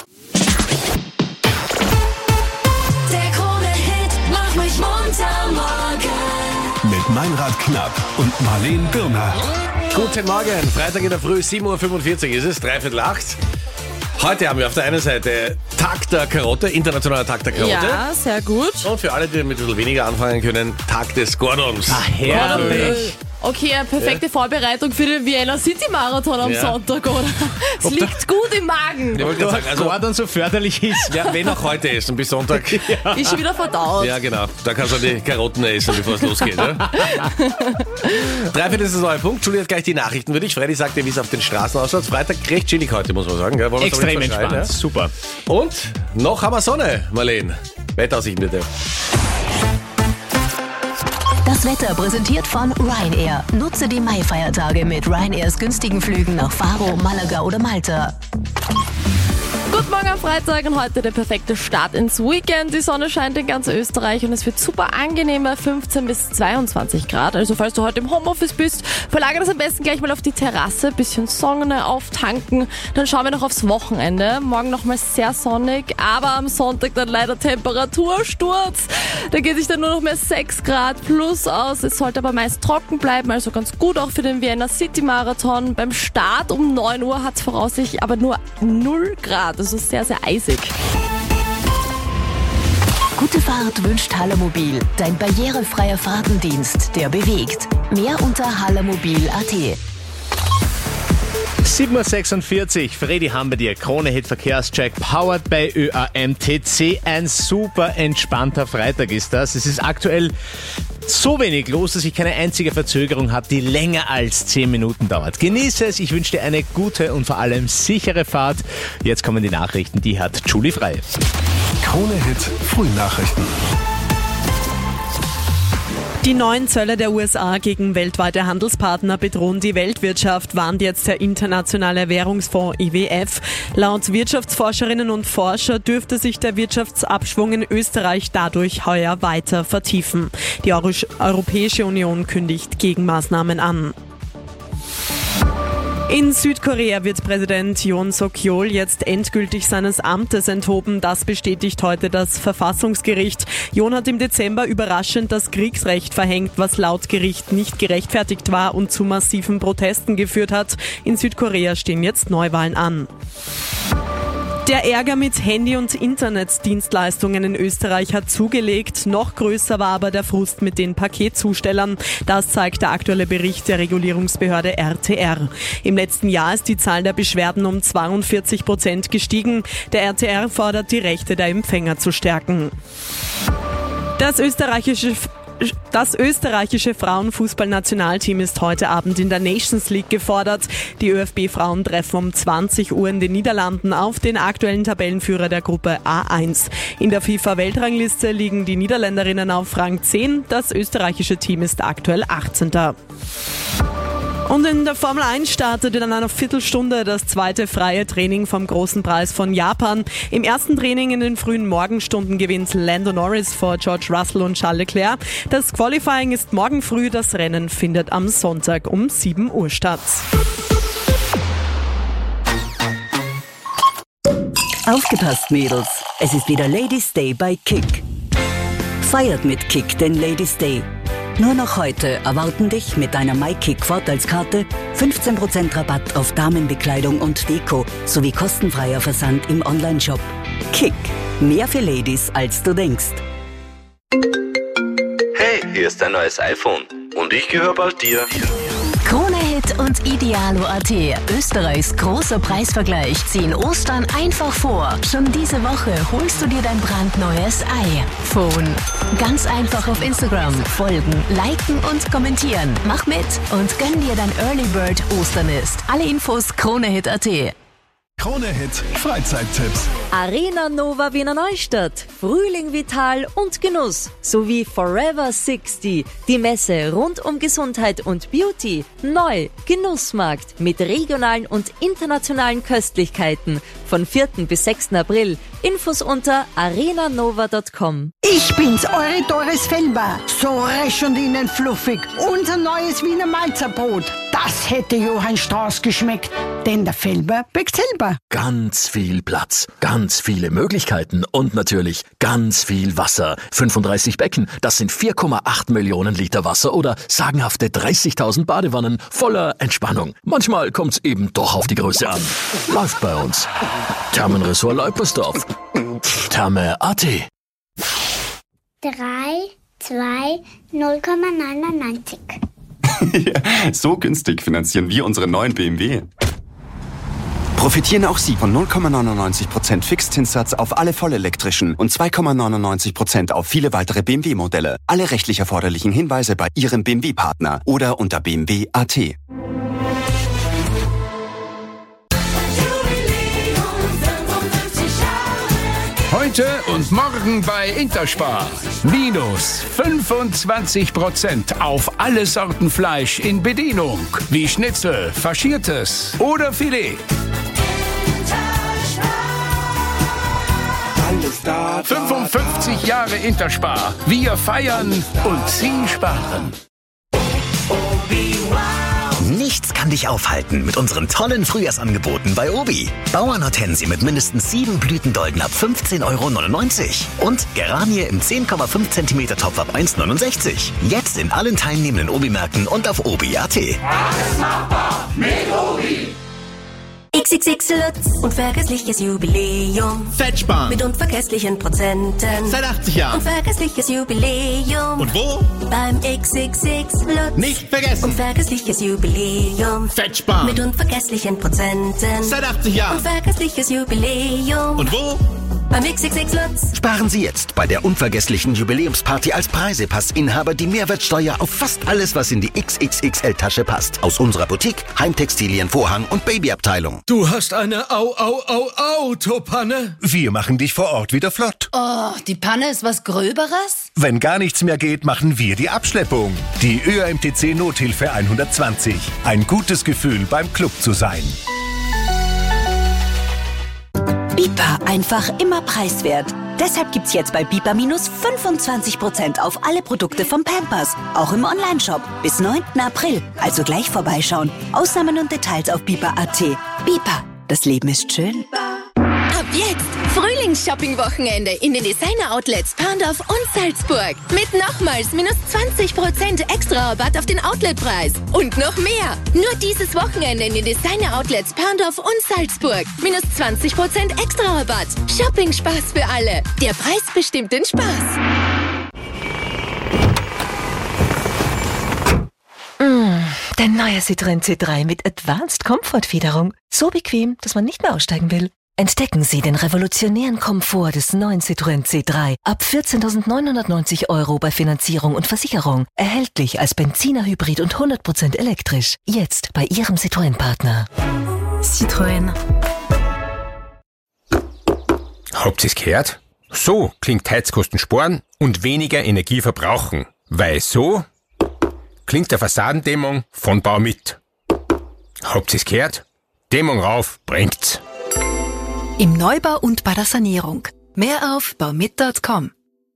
Der Krone-Hit macht mich munter morgen. Mit Meinrad Knapp und Marleen Birner. Guten Morgen, Freitag in der Früh, sieben Uhr fünfundvierzig ist es, dreiviertel acht. Heute haben wir auf der einen Seite Tag der Karotte, internationaler Tag der Karotte. Ja, sehr gut. Und für alle, die mit ein bisschen weniger anfangen können, Tag des Gordons. Ah, herrlich. Okay, eine perfekte Ja. Vorbereitung für den Vienna City Marathon am Ja. Sonntag, oder? Es liegt gut im Magen. Ich wollte gerade sagen, also, Gordon so förderlich ist. ja, wenn auch heute ist und bis Sonntag. Ist schon wieder verdaut. Ja, genau. Da kannst du die Karotten essen, bevor es losgeht. Ne? Dreiviertel ist das neue Punkt. Julia hat gleich die Nachrichten für dich. Freddy sagt dir, wie es auf den Straßen ausschaut. Freitag recht chillig heute, muss man sagen. Gell? Wollen wir uns aber Extrem nicht verschreien, entspannt, super. Ja? Und noch haben wir Sonne, Marleen. Wetteraussichten bitte. Das Wetter präsentiert von Ryanair. Nutze die Mai-Feiertage mit Ryanairs günstigen Flügen nach Faro, Malaga oder Malta. Guten Morgen am Freitag und heute der perfekte Start ins Weekend. Die Sonne scheint in ganz Österreich und es wird super angenehm bei fünfzehn bis zweiundzwanzig Grad. Also falls du heute im Homeoffice bist, verlagere das am besten gleich mal auf die Terrasse, bisschen Sonne auftanken. Dann schauen wir noch aufs Wochenende. Morgen nochmal sehr sonnig, aber am Sonntag dann leider Temperatursturz. Da geht sich dann nur noch mehr sechs Grad plus aus. Es sollte aber meist trocken bleiben, also ganz gut auch für den Vienna City Marathon. Beim Start um neun Uhr hat es voraussichtlich aber nur null Grad. Das ist sehr, sehr eisig. Gute Fahrt wünscht Hallermobil. Dein barrierefreier Fahrtendienst, der bewegt. Mehr unter hallermobil punkt at. sieben Uhr sechsundvierzig, Freddy haben wir dir. Krone-Hit Verkehrscheck, powered by Ö A M T C. Ein super entspannter Freitag ist das. Es ist aktuell so wenig los, dass ich keine einzige Verzögerung habe, die länger als zehn Minuten dauert. Genieße es, ich wünsche dir eine gute und vor allem sichere Fahrt. Jetzt kommen die Nachrichten, die hat Julie frei. Krone-Hit Frühnachrichten. Die neuen Zölle der U S A gegen weltweite Handelspartner bedrohen die Weltwirtschaft, warnt jetzt der Internationale Währungsfonds I W F. Laut Wirtschaftsforscherinnen und Forscher dürfte sich der Wirtschaftsabschwung in Österreich dadurch heuer weiter vertiefen. Die Euro- Europäische Union kündigt Gegenmaßnahmen an. In Südkorea wird Präsident Yoon Suk-yeol jetzt endgültig seines Amtes enthoben. Das bestätigt heute das Verfassungsgericht. Yoon hat im Dezember überraschend das Kriegsrecht verhängt, was laut Gericht nicht gerechtfertigt war und zu massiven Protesten geführt hat. In Südkorea stehen jetzt Neuwahlen an. Der Ärger mit Handy- und Internetdienstleistungen in Österreich hat zugelegt. Noch größer war aber der Frust mit den Paketzustellern. Das zeigt der aktuelle Bericht der Regulierungsbehörde R T R. Im letzten Jahr ist die Zahl der Beschwerden um zweiundvierzig Prozent gestiegen. Der R T R fordert, die Rechte der Empfänger zu stärken. Das österreichische Das österreichische Frauenfußballnationalteam ist heute Abend in der Nations League gefordert. Die ÖFB-Frauen treffen um zwanzig Uhr in den Niederlanden auf den aktuellen Tabellenführer der Gruppe A eins. In der FIFA-Weltrangliste liegen die Niederländerinnen auf Rang zehn. Das österreichische Team ist aktuell achtzehnter Und in der Formel eins startet in einer Viertelstunde das zweite freie Training vom Großen Preis von Japan. Im ersten Training in den frühen Morgenstunden gewinnt Lando Norris vor George Russell und Charles Leclerc. Das Qualifying ist morgen früh, das Rennen findet am Sonntag um sieben Uhr statt. Aufgepasst, Mädels! Es ist wieder Ladies Day bei Kick. Feiert mit Kick den Ladies Day. Nur noch heute erwarten dich mit deiner MyKick-Vorteilskarte fünfzehn Prozent Rabatt auf Damenbekleidung und Deko sowie kostenfreier Versand im Onlineshop. Kick. Mehr für Ladies, als du denkst. Hey, hier ist dein neues iPhone. Und ich gehöre bald dir. Krone-Hit und Idealo punkt at. Österreichs großer Preisvergleich ziehen Ostern einfach vor. Schon diese Woche holst du dir dein brandneues iPhone. Ganz einfach auf Instagram folgen, liken und kommentieren. Mach mit und gönn dir dein Early Bird Osternest. Alle Infos Krone-Hit punkt at. Krone-Hit Freizeittipps. Arena Nova Wiener Neustadt, Frühling Vital und Genuss sowie Forever sechzig, die Messe rund um Gesundheit und Beauty. Neu, Genussmarkt mit regionalen und internationalen Köstlichkeiten Von vierten bis sechsten April. Infos unter arenanova punkt com. Ich bin's, eure Doris Felber. So resch und innen fluffig. Unser neues Wiener Malzerbrot. Das hätte Johann Strauß geschmeckt. Denn der Felber bäckt selber. Ganz viel Platz, ganz viele Möglichkeiten und natürlich ganz viel Wasser. fünfunddreißig Becken, das sind vier Komma acht Millionen Liter Wasser oder sagenhafte dreißigtausend Badewannen voller Entspannung. Manchmal kommt's eben doch auf die Größe an. Läuft bei uns. Thermenressort Leipersdorf. Therme punkt a t. drei, zwei, null Komma neunundneunzig. Ja, so günstig finanzieren wir unseren neuen B M W. Profitieren auch Sie von null Komma neunundneunzig Prozent Fixzinssatz auf alle vollelektrischen und zwei Komma neunundneunzig Prozent auf viele weitere B M W-Modelle. Alle rechtlich erforderlichen Hinweise bei Ihrem B M W-Partner oder unter b m w punkt a t. Heute und morgen bei Interspar. Minus fünfundzwanzig Prozent auf alle Sorten Fleisch in Bedienung. Wie Schnitzel, Faschiertes oder Filet. fünfundfünfzig Jahre Interspar. Wir feiern und Sie sparen. Nichts kann dich aufhalten mit unseren tollen Frühjahrsangeboten bei Obi. Bauernhortensie mit mindestens sieben Blütendolden ab fünfzehn Euro neunundneunzig. Und Geranie im zehn Komma fünf Zentimeter Topf ab eins neunundsechzig. Jetzt in allen teilnehmenden Obi-Märkten und auf obi punkt a t. Alles machbar mit Obi. X X X Lutz, unvergessliches Jubiläum. Fettsparen. Mit unvergesslichen Prozenten. Seit achtzig Jahren. Unvergessliches Jubiläum. Und wo? Beim X X X Lutz. Nicht vergessen. Unvergessliches Jubiläum. Fettsparen. Mit unvergesslichen Prozenten. Seit achtzig Jahren. Unvergessliches Jubiläum. Und wo? Beim X X X Lutz. Sparen Sie jetzt bei der unvergesslichen Jubiläumsparty als Preisepassinhaber die Mehrwertsteuer auf fast alles, was in die X X X L-Tasche passt. Aus unserer Boutique, Heimtextilien, Vorhang und Babyabteilung. Du hast eine Au, Au, Au, Autopanne. Wir machen dich vor Ort wieder flott. Oh, die Panne ist was Gröberes? Wenn gar nichts mehr geht, machen wir die Abschleppung. Die Ö A M T C Nothilfe hundertzwanzig. Ein gutes Gefühl, beim Club zu sein. Bipa, einfach immer preiswert. Deshalb gibt's jetzt bei Bipa minus fünfundzwanzig Prozent auf alle Produkte von Pampers. Auch im Onlineshop. Bis neunten April. Also gleich vorbeischauen. Ausnahmen und Details auf bipa punkt a t. Bipa, das Leben ist schön. Ab jetzt Frühlingsshopping-Wochenende in den Designer-Outlets Parndorf und Salzburg. Mit nochmals minus zwanzig Prozent extra Rabatt auf den Outletpreis. Und noch mehr. Nur dieses Wochenende in den Designer-Outlets Parndorf und Salzburg. Minus zwanzig Prozent extra Rabatt. Shopping-Spaß für alle. Der Preis bestimmt den Spaß. Mm, der neue Citroën C drei mit Advanced Comfort-Federung. So bequem, dass man nicht mehr aussteigen will. Entdecken Sie den revolutionären Komfort des neuen Citroën C drei ab vierzehntausendneunhundertneunzig Euro bei Finanzierung und Versicherung. Erhältlich als Benziner, Hybrid und hundert Prozent elektrisch. Jetzt bei Ihrem Citroën-Partner. Citroën. Habt ihr's gehört? So klingt Heizkosten sparen und weniger Energie verbrauchen. Weil so klingt der Fassadendämmung von Baumit. Habt ihr's gehört? Dämmung rauf, bringt's. Im Neubau und bei der Sanierung. Mehr auf baumit punkt com.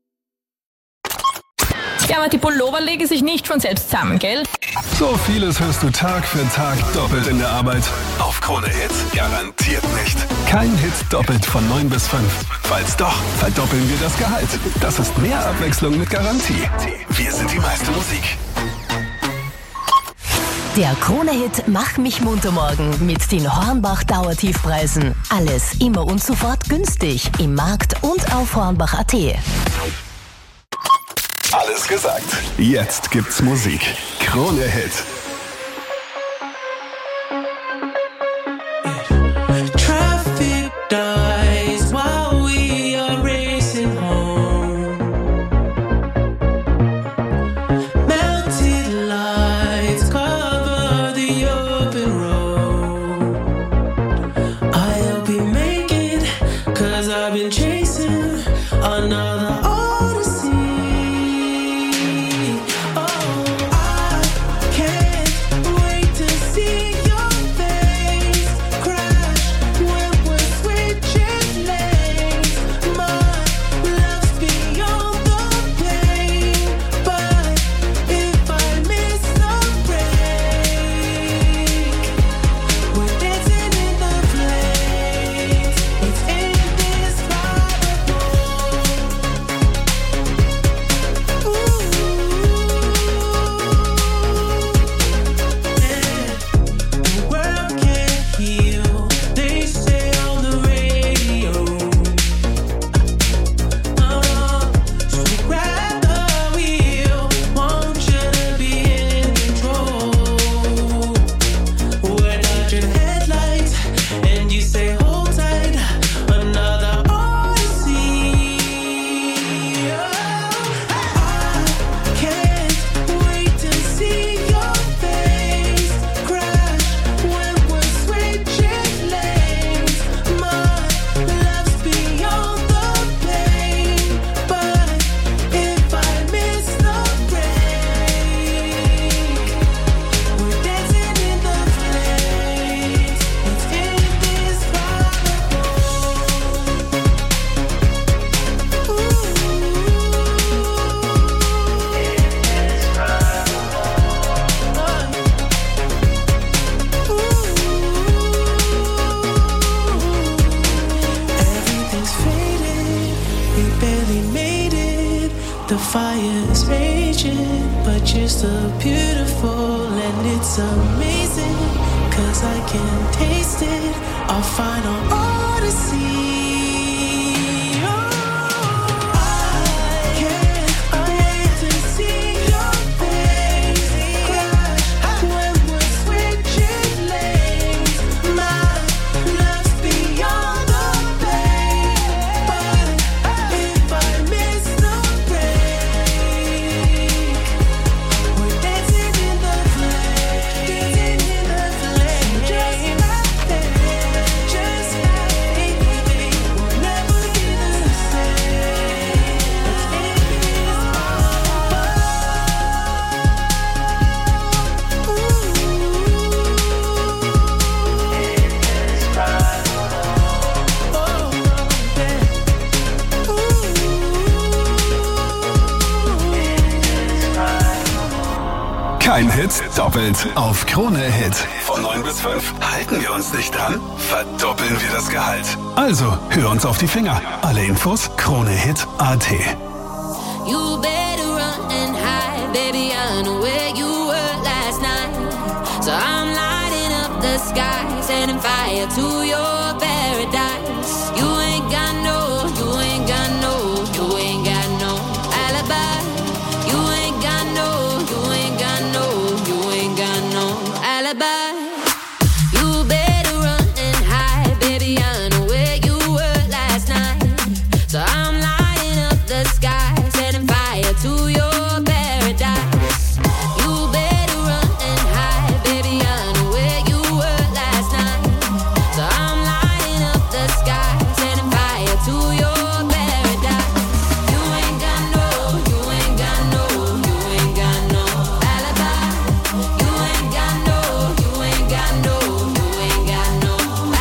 Ja, aber die Pullover legen sich nicht von selbst zusammen, gell? So vieles hörst du Tag für Tag doppelt in der Arbeit. Auf Krone Hit garantiert nicht. Kein Hit doppelt von neun bis fünf. Falls doch, verdoppeln wir das Gehalt. Das ist mehr Abwechslung mit Garantie. Wir sind die meiste Musik. Der Krone-Hit Mach mich munter morgen mit den Hornbach-Dauertiefpreisen. Alles immer und sofort günstig im Markt und auf hornbach punkt a t. Alles gesagt. Jetzt gibt's Musik. Krone Hit. Traffic dies while we are racing home. Melted lights cover the open road. I'll be making, cause I've been chasing another odyssey. Oh, I can't wait to see your face crash when we're We barely made it. The fire's raging, but you're still beautiful and it's amazing. Cause I can taste it. Our final odyssey. Kein Hit, doppelt auf Krone Hit. Von neun bis fünf halten wir uns nicht dran, verdoppeln wir das Gehalt. Also, hör uns auf die Finger. Alle Infos kronehit punkt at. You better run and hide, baby, I know where you were last night. So I'm lighting up the sky, setting fire to your paradise. You ain't got no, you ain't got no, you ain't got no alibi. You ain't got no, you ain't got no, you ain't got no alibi. You better run and hide, baby, I know where you were last night. So I'm lighting up the sky, setting fire to your paradise. You better run and hide, baby, I know where you were last night. So I'm lighting up the sky, setting fire to your paradise. You ain't got no, you ain't got no, you ain't got no alibi. You ain't got no, you ain't got no, you ain't got no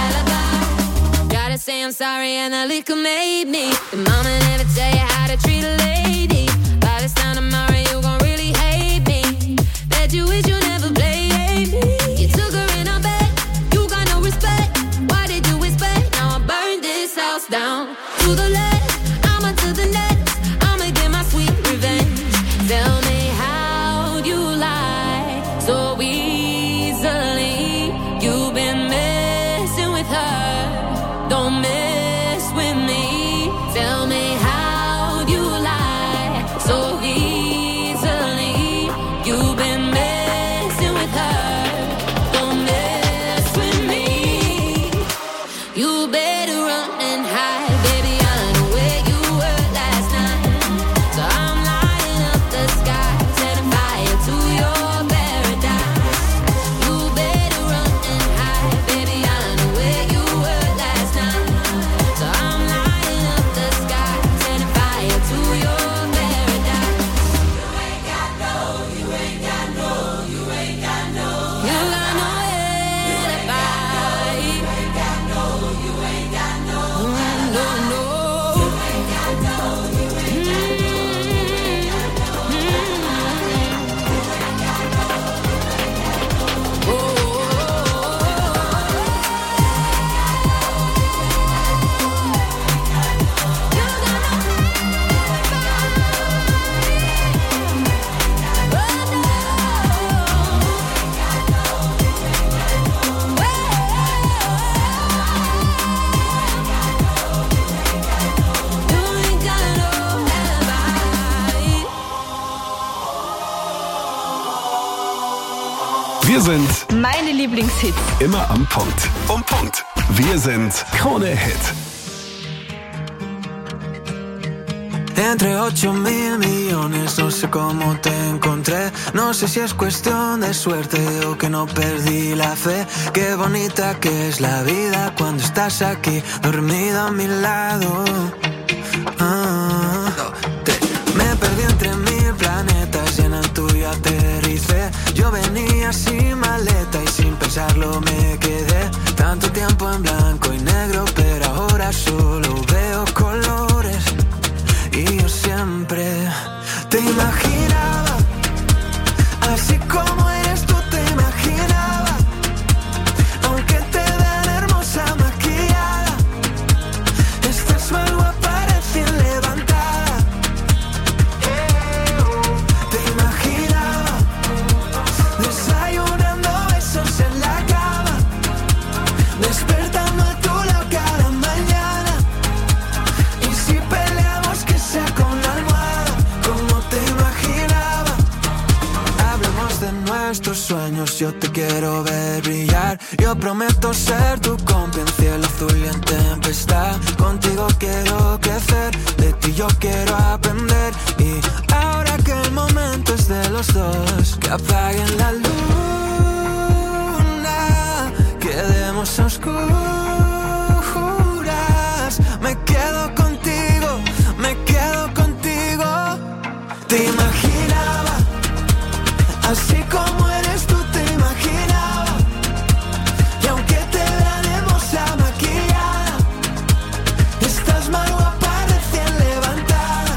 alibi. Gotta say I'm sorry and the liquor made me. Your mama never tell you how to treat a lady. By this time tomorrow you gon' really hate me. Bet you wish you never played me. You took her in her bed, you got no respect. Why did you expect? Now I burned this house down to the left. I'ma to the next. I'ma get my sweet revenge. Tell me how'd you lie so easily? You've been messing with her. Don't mess with me. Tell me how'd you lie so easily? You've been messing with her. Don't mess with me. You better run and hide, baby, I know where you were last night. So I'm lighting up the sky, setting fire to your paradise. You better run and hide, baby, I know where you were last night. So I'm lighting up the sky, setting fire to your paradise. You ain't got no, you ain't got no, you ain't got no. You got no alibi. You ain't got no, you ain't got no. No, no. You ain't got no, you ain't got no. Wir sind Meine Lieblingshits. immer am Punkt. Um Punkt. Wir sind Krone Hit. Entre ocho mil millones, no sé cómo te encontré. No sé si es cuestión de suerte o que no perdí la fe. Qué bonita que es la vida cuando estás aquí, dormido a mi lado. Ah, te- me perdí entre mil planetas y en el tuyo aterricé. Yo venía sin maleta y sin pensarlo me quedé. Tanto tiempo en blanco y negro, pero ahora solo veo colores. Y yo siempre te imaginaba, así como eres tú te imaginaba. Aunque te vean hermosa maquillada, estás más guapa recién levantada. sueños yo te quiero ver brillar. Yo prometo ser tu compa en cielo azul y en tempestad. Contigo quiero crecer, de ti yo quiero aprender. Y ahora que el momento es de los dos, que apaguen la luna, quedemos a oscuras. Me quedo contigo, me quedo contigo. Te imaginaba, así como eres tú te imaginaba. Y aunque te vean hermosa maquillada, estás más guapa recién levantada.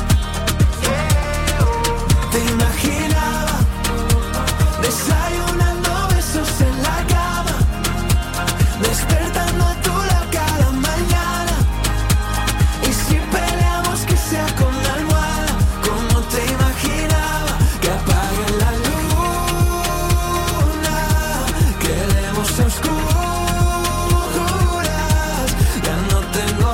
Te imaginaba desayunando besos en la cama, despertando a tu lado cada mañana. Y si peleamos que sea con la almohada, como te imaginaba. Que apague la luna, quedemos a oscuras. Ya no tengo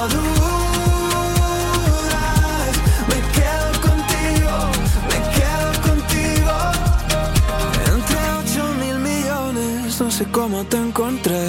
dudas, me quedo contigo, me quedo contigo. Entre ocho mil millones, no sé cómo te encontré.